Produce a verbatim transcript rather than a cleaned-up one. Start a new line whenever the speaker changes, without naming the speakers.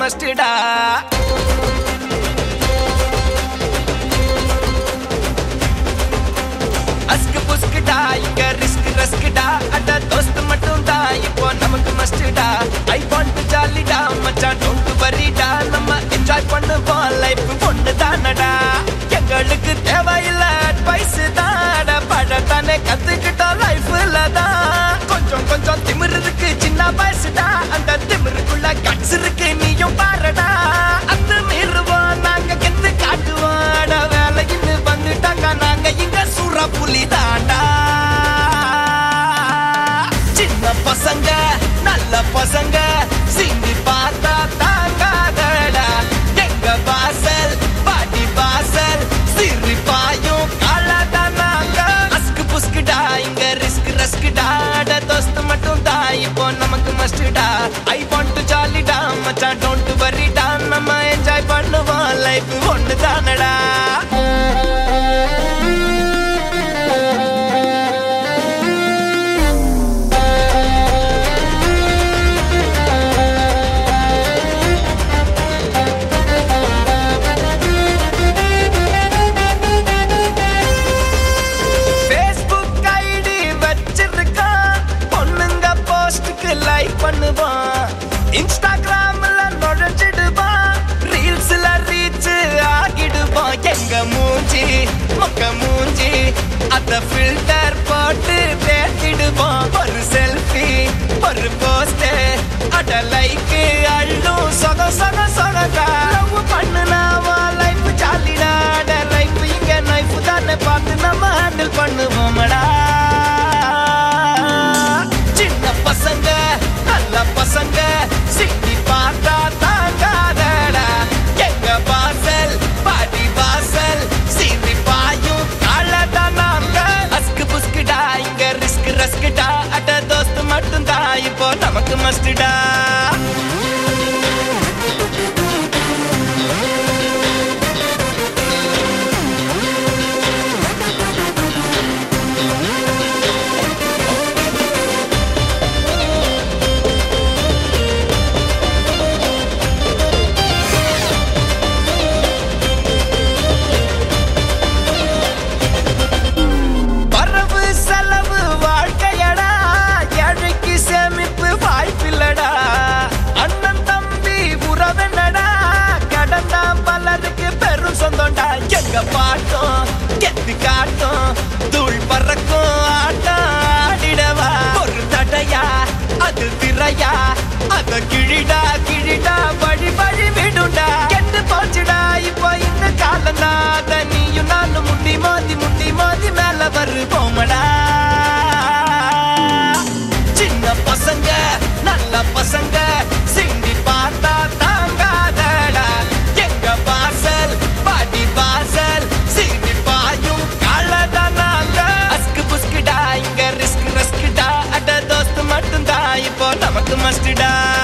மஸ்டா. அஸ்கு புஸ்குடா இங்க ரிஸ்க் ரஸ்குடா அட தோஸ்த் மட்டும் தான் இப்போ நமக்கு மஸ்டா. ஐ வாண்ட் டு ஜாலிடா மச்சான் டோன்ட் வரிடா நம்ம என்ஜாய் பண்ணுவோம் லைஃப் ஒன்னு தானடா. எங்களுக்கு தேவையில்ல அட்வைஸ் தாட படத்தானே கத்துக்கிட்டோம் லைஃப்ல தான். கொஞ்சம் கொஞ்சம் திமிரு இருக்கு சின்ன வயசுடா அந்த திமிருக்குள்ள கட்ஸ் இருக்கு நீயும் பாருடா. அந்த மீறுவோம் நாங்க கெத்து காட்டுவோம் அட வேலைன்னு வந்துட்டாங்க நாங்க இங்க சூற புலி தாண்டா. சின்ன பசங்க நல்ல பசங்க சிந்தி பார்த்தா தாங்காதடா. எங்க வாசல் பாட்டி வாசல் சிரிப்பாயும் காலதான் நாங்க. அஸ்கு புஸ்குடா இங்க ரிஸ்க் ரஸ்குடா அட தோஸ்த் மட்டும் தான் இப்போ நமக்கு மஸ்டா. ஐ வாண்ட் டு ஜாலிடா மச்சான் டோன்ட் வரிடா நம்ம என்ஜாய் பண்ணுவோம் லைஃப் ஒன்னு தானடா. இன்ஸ்டாகிராம்ல நுழைஞ்சிடுவான் ரீல்ஸ்ல ரீச் ஆகிடுவான். எங்க மூஞ்சி மொக்க மூஞ்சி அத ஃபில்டர் போட்டு பேசிடுவான். ஒரு செல்ஃபி ஒரு போஸ்ட் அட லைக் அள்ளும் சொக சொக சொகடா. லவ் பண்ணுனாவா லைஃப் ஜாலிடா அட லைஃப் இங்க நைஃப் தானே பார்த்து நம்ம ஹேண்டில் பண்ணுவோம்டா. சின்ன பசங்க நல்ல பசங்க சிட்டி பார்த்தா தாங்காதடா. எங்க வாசல் பாடி வாசல் சிரிப்பாயும் காலதான் நாங்க. அஸ்கு புஸ்குடா இங்க ரிஸ்க் ரஸ்குடா அட தோஸ்த் மட்டும் தான் இப்போ நமக்கு மஸ்டா. எங்க பாட்டும் கெத்து காட்டும் தூள் பறக்கும் ஆட்டம் ஆடிடவா. ஒரு தடையா அது திரையா அத கிழிடா கிழிடா வழி வழி விடுண்டா. கெட்டு போச்சுடா இப்போ இந்த காலந்தா அத நீயும் நானும் முட்டி மோதி முட்டி மோதி மேல வருவோமடா. சின்ன பசங்க நல்ல பசங்க சிந்தி பார்த்தா தாங்காதடா. எங்க வாசல் பாடி வாசல் சிரிப்பாயும் காலதான் நாங்க. அஸ்கு புஸ்குடா இங்க ரிஸ்க் ரஸ்குடா அட தோஸ்த் மட்டும் தான் இப்போ நமக்கு மஸ்டா.